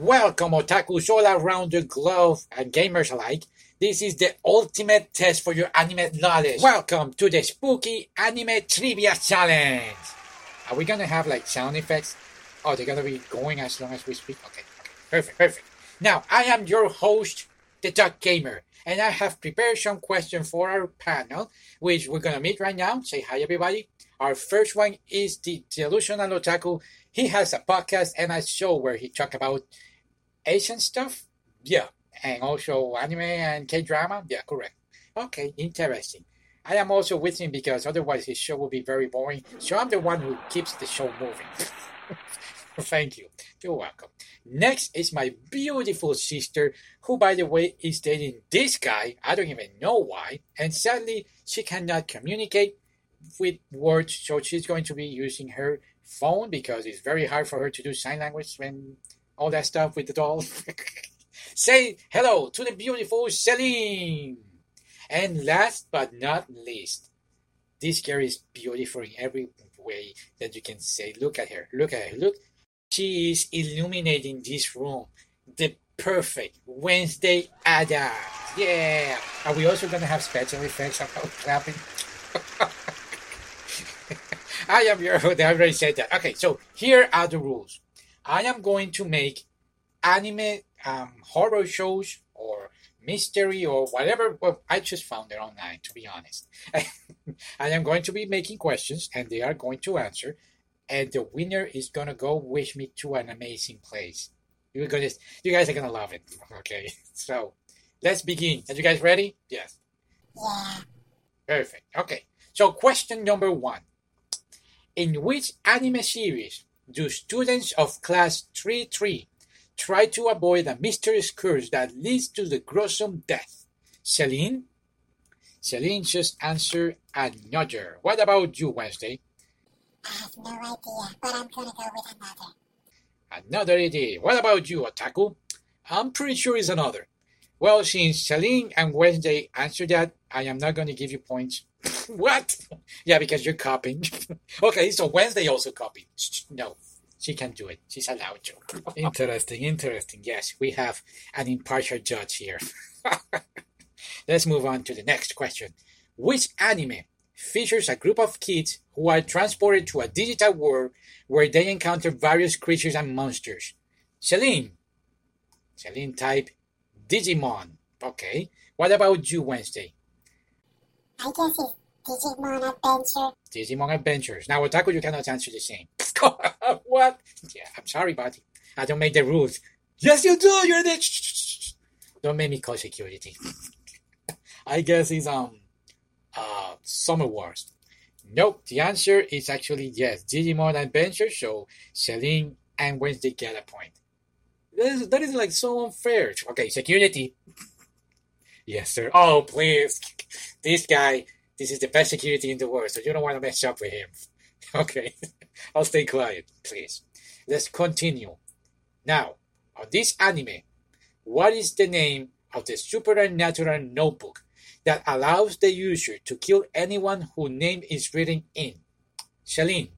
Welcome, otakus all around the globe and gamers alike. This is the ultimate test for your anime knowledge. Welcome to the Spooky Anime Trivia Challenge. Are we gonna have like sound effects? Oh, they're gonna be going as long as we speak? Okay. Perfect. Now, I am your host, the Duck Gamer, and I have prepared some questions for our panel, which we're gonna meet right now. Say hi, everybody. Our first one is the Delusional Otaku. He has a podcast and a show where he talks about Asian stuff. Yeah. And also anime and K-drama. Yeah, correct. Okay, interesting. I am also with him because otherwise his show will be very boring. So I'm the one who keeps the show moving. Thank you. You're welcome. Next is my beautiful sister, who, by the way, is dating this guy. I don't even know why. And sadly, she cannot communicate with words, so she's going to be using her phone because it's very hard for her to do sign language and all that stuff with the doll. Say hello to the beautiful Celine. And last but not least, this girl is beautiful in every way that you can say. Look at her. Look. She is illuminating this room. The perfect Wednesday Addams. Yeah. Are we also going to have special effects about clapping? I am your host. I already said that. Okay, so here are the rules. I am going to make anime horror shows or mystery or whatever. Well, I just found it online, to be honest. I am going to be making questions and they are going to answer. And the winner is going to go with me to an amazing place. You guys are going to love it. Okay, so let's begin. Are you guys ready? Yes. Yeah. Perfect. Okay, so question number 1. In which anime series do students of class 3-3 try to avoid a mysterious curse that leads to the gruesome death? Celine? Celine just answered another. What about you, Wednesday? I have no idea, but I'm gonna go with another. Another idea. What about you, Otaku? I'm pretty sure it's another. Well, since Celine and Wednesday answered that, I am not going to give you points. What? Yeah, because you're copying. Okay, so Wednesday also copied. No, she can do it. She's allowed to. Interesting. Yes, we have an impartial judge here. Let's move on to the next question. Which anime features a group of kids who are transported to a digital world where they encounter various creatures and monsters? Celine type Digimon. Okay. What about you, Wednesday? I guess it's Digimon Adventure. Digimon Adventures. Now, Otaku, you cannot answer the same. What? Yeah, I'm sorry, buddy. I don't make the rules. Yes, you do. You're the... Don't make me call security. I guess it's Summer Wars. Nope. The answer is actually yes, Digimon Adventure. So Celine and Wednesday get a point. That is like so unfair. Okay, security. Yes, sir. Oh, please. This guy, this is the best security in the world, so you don't want to mess up with him. Okay, I'll stay quiet, please. Let's continue. Now, on this anime, what is the name of the supernatural notebook that allows the user to kill anyone whose name is written in? Celine.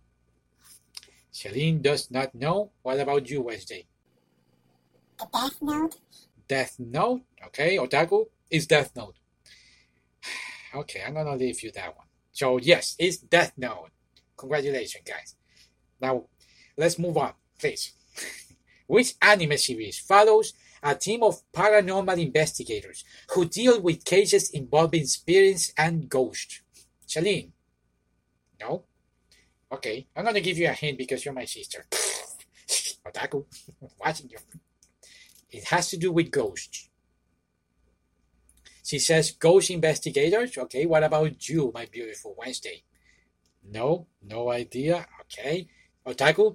Celine does not know. What about you, Wednesday? The Death Note? Death Note? Okay, Otaku is Death Note. Okay, I'm gonna leave you that one. So yes, it's Death Note. Congratulations, guys. Now, let's move on, please. Which anime series follows a team of paranormal investigators who deal with cases involving spirits and ghosts? Celine? No? Okay, I'm gonna give you a hint because you're my sister. Otaku, watching you. It has to do with ghosts. She says ghost investigators. Okay, what about you, my beautiful Wednesday? No idea. Okay. Otaku?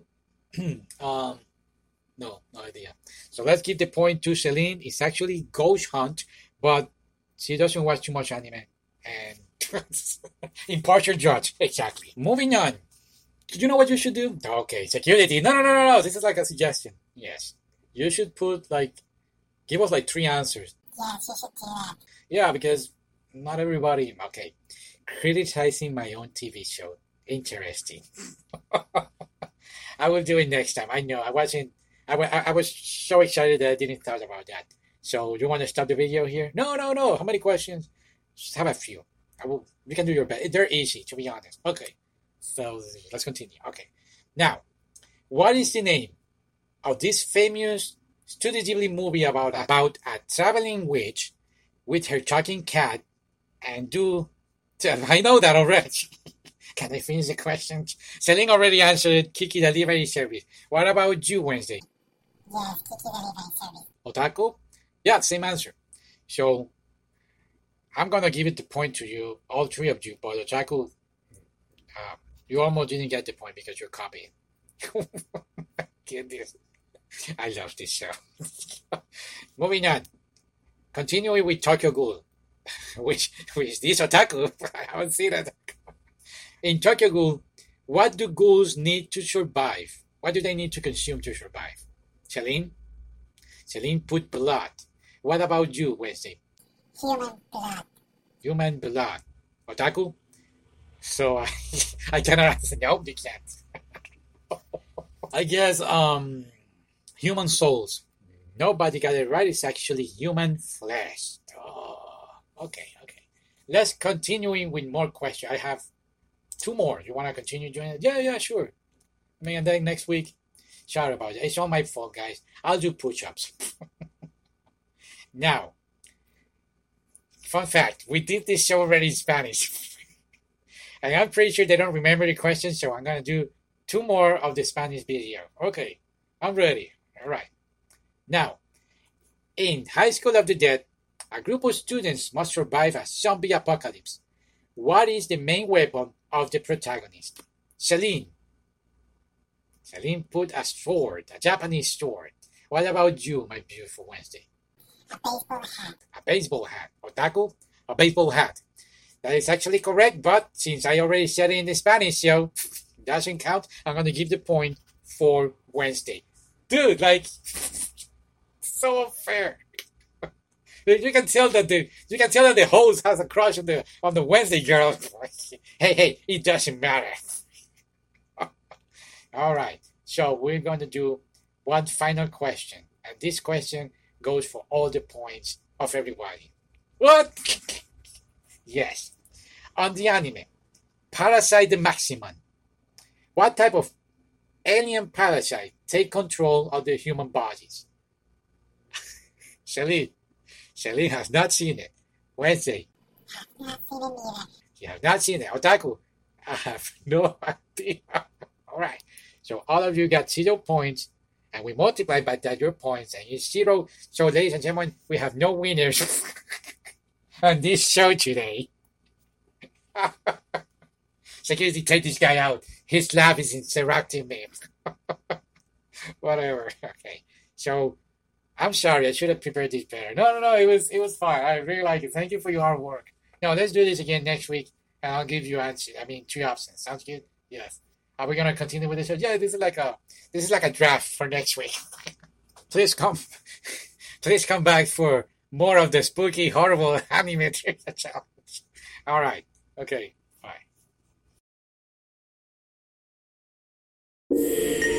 No idea. So let's give the point to Celine. It's actually Ghost Hunt, but she doesn't watch too much anime. And impartial judge. Exactly. Moving on. Do you know what you should do? Okay, security. No. This is like a suggestion. Yes. You should put give us 3 answers. Yes, you should do that. Yeah, because not everybody. Okay. Criticizing my own TV show. Interesting. I will do it next time. I know. I wasn't I was so excited that I didn't thought about that. So you want to stop the video here? No, no, no. How many questions? Just have a few. We can do your best. They're easy, to be honest. Okay. So let's continue. Okay. Now, what is the name of this famous Studio Ghibli movie about a traveling witch with her talking cat and do... I know that already. Can I finish the question? Celine already answered Kiki Delivery Service. What about you, Wednesday? Yes, Kiki Delivery Service. Otaku? Yeah, same answer. So, I'm going to give it the point to you, all three of you, but Otaku, you almost didn't get the point because you're copying. Get this. I love this show. Moving on. Continuing with Tokyo Ghoul, which this Otaku, I haven't seen it. In Tokyo Ghoul, what do ghouls need to survive? What do they need to consume to survive? Celine? Celine put blood. What about you, Wednesday? Human blood. Human blood. Otaku? So I cannot answer. No, you can't. I guess human souls. Nobody got it right. It's actually human flesh. Oh, okay. Let's continue with more questions. I have two more. You want to continue doing it? Yeah, sure. I mean, and then next week, sorry about it. It's all my fault, guys. I'll do push-ups. Now, fun fact, we did this show already in Spanish. And I'm pretty sure they don't remember the questions, so I'm going to do two more of the Spanish video. Okay, I'm ready. All right. Now, in High School of the Dead, a group of students must survive a zombie apocalypse. What is the main weapon of the protagonist? Celine. Celine put a sword, a Japanese sword. What about you, my beautiful Wednesday? A baseball hat. A baseball hat. Otaku? A baseball hat. That is actually correct, but since I already said it in the Spanish show, it doesn't count. I'm going to give the point for Wednesday. Dude, like, so unfair. You can tell that the host has a crush on the Wednesday girl. Hey, it doesn't matter. All right, so we're going to do one final question, and this question goes for all the points of everybody. What? Yes. On the anime, Parasite the Maximum. What type of alien parasite take control of the human bodies? Celine has not seen it. Wednesday. Not seen it either. You have not seen it. Otaku. I have no idea. All right. So all of you got 0 points, and we multiply by that your points, and you 0. So, ladies and gentlemen, we have no winners on this show today. Security, take this guy out. His lab is interrupting me. Whatever. Okay. So, I'm sorry. I should have prepared this better. No. It was fine. I really like it. Thank you for your hard work. Now, let's do this again next week, and I'll give you 3 options. Sounds good? Yes. Are we gonna continue with this show? Yeah, this is like a draft for next week. Please come back for more of the spooky, horrible anime trivia challenge. All right. Okay. Bye.